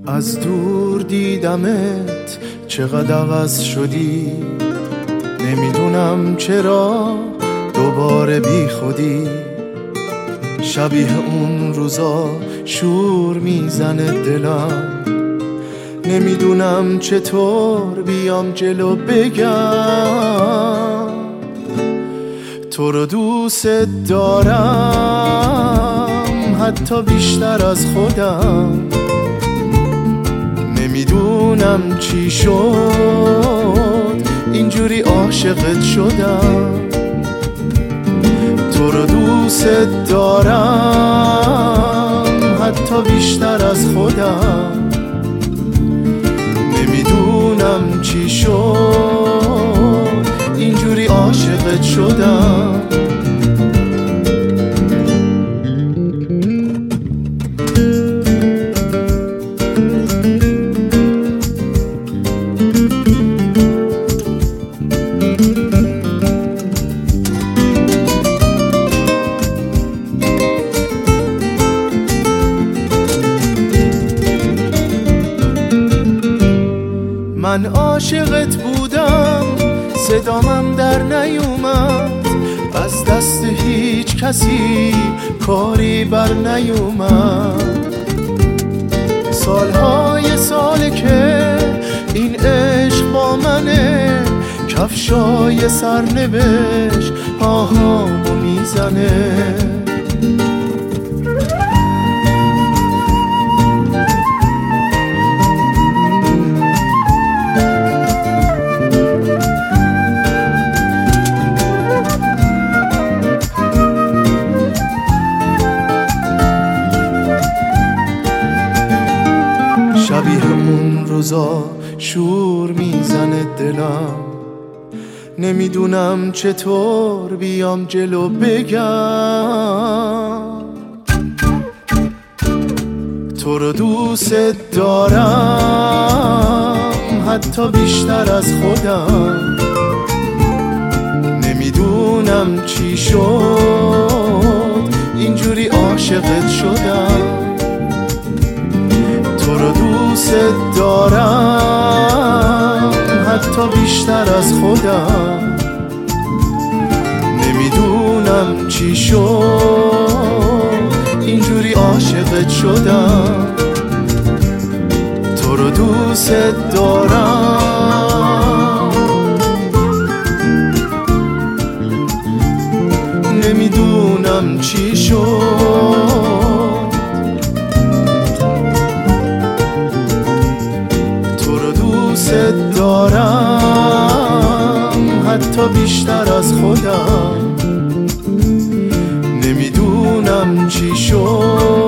از دور دیدمت چقدر عوض شدی، نمیدونم چرا دوباره بی خودی. شبیه اون روزا شور میزنه دلم، نمیدونم چطور بیام جلو بگم تو رو دوست دارم حتی بیشتر از خودم. نمیدونم چی شد اینجوری عاشقت شدم. تو رو دوست دارم حتی بیشتر از خودم. نمیدونم چی شد اینجوری عاشقت شدم. من عاشقت بودم صدامم در نیومد، از دست هیچ کسی کاری بر نیومد. سالهای ساله که این عشق با منه، کفشای سرنوشت پاهامو میزنه. شبیه اون روزا شور میزنه دلم، نمیدونم چطور بیام جلو بگم تو رو دوست دارم حتی بیشتر از خودم. نمیدونم چی شد اینجوری عاشقت شدم. تو رو دوست دارم حتی بیشتر از خودم. نمیدونم چی شد اینجوری عاشقت شدم. تو رو دوست دارم نمیدونم چی شد. دوست دارم حتی بیشتر از خودم. نمیدونم چی شد